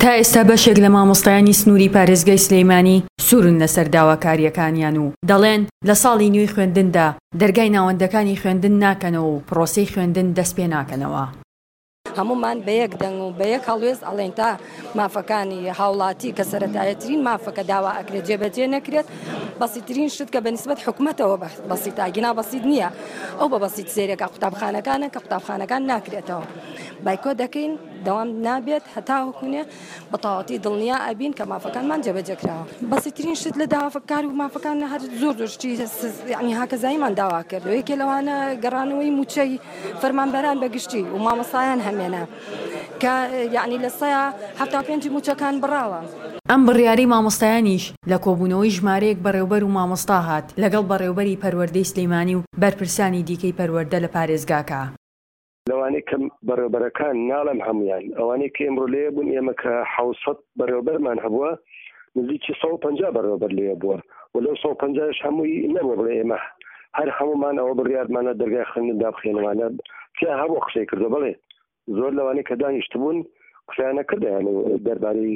تا ئێستا بەشێک لە مامۆستایانی سنووری پارێزگای سلەیمانی سوورن لەسەر داواکاریەکانیان و دەڵێن لە ساڵی نوێی خوێندندا دەرگای ناوەندەکانی خوێندن ناکەنەوە و پرۆسەی خوێندن دەست پێ ناکەنەوە. هەمومان بە یەک دەنگ و بە یەک هەڵوێز ئەڵێن تا مافەکانی هاوڵاتی کە سەرەتایەترین مافەکە داوا ئەکرێت جێبەجێ نەکرێت بەسیترین شت کە بەنسبەت حکوومەتەوە بەسیتە گینا بەسیت نییە ئەو بە بەسیت سێرێکە قوتابخانەکانە کە قوتابخانەکان ناکرێتەوە بایکۆ دەکەین دەوام نابێت هەتا وەکوونێ بە تەواوەتی دڵنیا ئەبین کە مافەکانمان جێبەجێکراوە. بەسیترین شت لە داوافکار و مافەکان هەر زۆر شتی یعنی هاکەزاییمان داوا کرد و یەکێ لەوانە گەڕانەوەی موچەی فەرمانبەران بەگشتی و مامۆستایان هەمێنە کە یعنی لە 175 موچەکان بڕاوە. ئەم بڕیارەی مامۆستایانیش لە کۆبوونەوەی ژمارەیەک بەڕێوەبەر و مامۆستا هات لەگەڵ بەڕێوەبەری پەروەردەی سلەیمانی و بەرپرسانی دیکەی پەروەردە لە پارێزگاکە. لەوانەیە کە بەڕێوەبەرەکان ناڵم هەمویان ئەوانەی کە ئێمڕۆ لێ بوون ئێمە کە 700 بەڕێوەبەرمان هەبووە نزیکی 150 بەڕێوەبەر لێ بووە و لەو 150ش هەمووی نەبووە بڵێ ئێمە هەر هەمومان ئەوە بڕیارمانە دەرگای خوێندندا بخێنەوانە پیا هەبوو قسەی کردو بڵێ زۆر لەوانەیە کە دانیشت بوون قسەیان نەکردیان و دەربارەی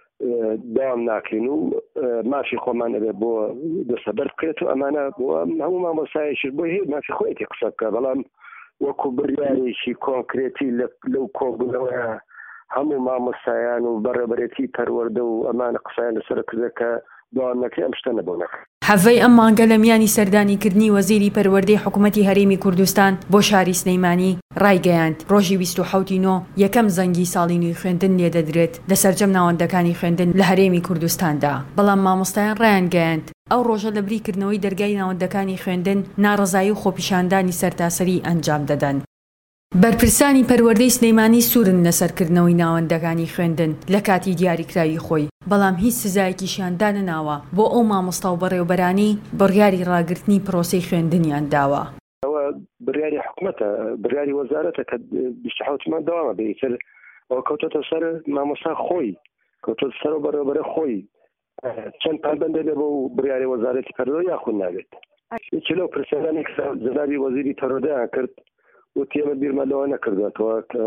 داوام ناکەین و مافی خۆمان ئەبێ بۆ دەستەبەر بکرێت و ئەمانە بۆ هەموو مامۆستایەکیش بۆ هەیە مافی خۆیەتی قسە بکە بەڵام وەکو بڕیارێکی کۆنکرێتی لەو کۆبوونەوەیە هەموو مامۆستایان و بەڕێوەبەرێتی پەروەردە و ئەمانە قسەیان لەسەر کردە کە داوام نەکرێ ئەم شتە نەبوونە. حەڤەی ئەم مانگە لە میانی سەردانیکردنی وەزیری پەروەردەی حکوومەتی هەرێمی کوردستان بۆ شاری سلەیمانی ڕایگەیاند ڕۆژی 27 نۆ یەکەم زەنگی ساڵی نوێی خوێندن لێدەدرێت لە سەرجەم ناوەندەکانی خوێندن لە هەرێمی کوردستاندا. بەڵام مامۆستایان ڕایان گەیاند ئەو ڕۆژە لە بریکردنەوەی دەرگای ناوەندەکانی خوێندن ناڕەزایی و خۆپیشاندانی سەرتاسەری ئەنجام دەدەن. بەرپرسانی پەروەردەی سلەیمانی سوورن لەسەرکردنەوەی ناوەندەکانی خوێندن لە کاتی دیاریکراوی خۆی بەڵام هیچ سزایەکیشیان دانەناوە بۆ ئەو مامۆستا و بەڕێوەبەرانی بڕیاری ڕاگررتنی پرۆسەی خوێندنیان داوە. ئەوە بڕیاری حکوومەتە بڕیاری وەزارەتە کە 27مان داوامە بێتر ئەوە کەوتۆتە سەر مامۆستا خۆی کەوتۆتە سەر و بەڕێوەبەرە خۆی چەند پابەندە لێ بۆ بڕیاری وەزارەتی پەروەردە یاخود نابێت. یەکێ لەو پرسیارانی کە جەنابی وەزیری پەروەردەیان کرد و تێمە بیرمە لەوە نەکردوێتەوە کە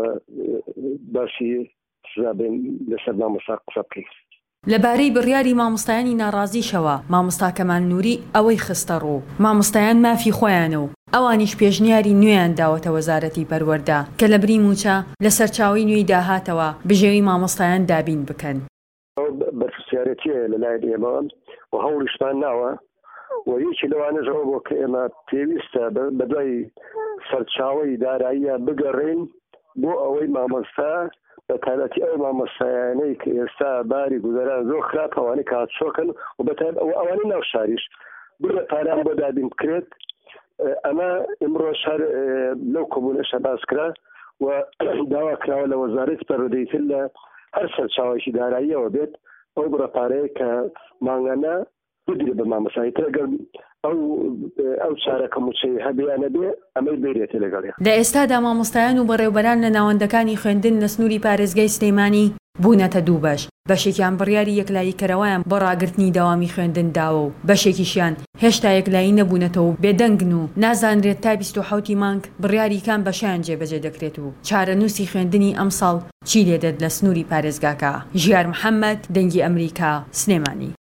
باشی سزا بێن لەسەر مامۆستا قسە بکەین. لەبارەی بڕیاری مامۆستایانی ناڕازیشەوە مامۆستا کەمال نووری ئەوەی خستە ڕوو مامۆستایان مافی خۆیانە و ئەوانیش پێشنیاری نوێیان داوەتە وەزارەتی پەروەردە کە لە بری موچە لە سەرچاوی نوێی داهاتەوە بژێوی مامۆستایان دابین بکەن. بەرپرسیارەتیە لەلای ئێمە و هەوڵیشمان ناوە و یەکی لەوانەژەوە بۆ کە ئێمە پێویستە بەدوای سەرچاوی داراییە بگەڕێن بۆ ئەوەی مامۆستا بە تایبەتی ئەو مامۆستایانەی کە ئێستا باری گوزەران زۆر خراپ ئەوانەی کاتچۆکن و بەتایبەت ئەوانەی ناو شاریش بڕە پاران بۆ دابین بکرێت. ئەمە ئمڕۆ شار لەو کۆبوونەشە باسکرا و داوا کراوە لە وەزارەتی پەروەردەیتر لە هەر سەرچاوێکی داراییەوە بێت ئەو بڕە پارەیە کە مانگانە بدرێ بە مامۆستای ترگەر ئەو چارەکە موچەی هەبیانە بێ ئەمەی بێرێتە لەگەڵێ. لە ئێستادا مامۆستایان و بەڕێوەبەران لە ناوەندەکانی خوێندن لە سنووری پارێزگای سلەیمانی بوونەتە دوو بەش. بەشێکیان بڕیاری یەکلاییکەرەوەیان بۆ ڕاگررتنی داوامی خوێندن داوە و بەشێکیشیان هێشتا یەکلایی نەبوونەتەوە و بێدەنگن و نازانرێت تا 27 مانگ بڕیاریکان بەشیان جێبەجێ دەکرێت و چارەنووسی خوێندنی ئەم ساڵ چی لێدێت لە سنووری پارێزگاکە. ژیار محەممەد، دەنگی ئەمریکا، سلێمانی.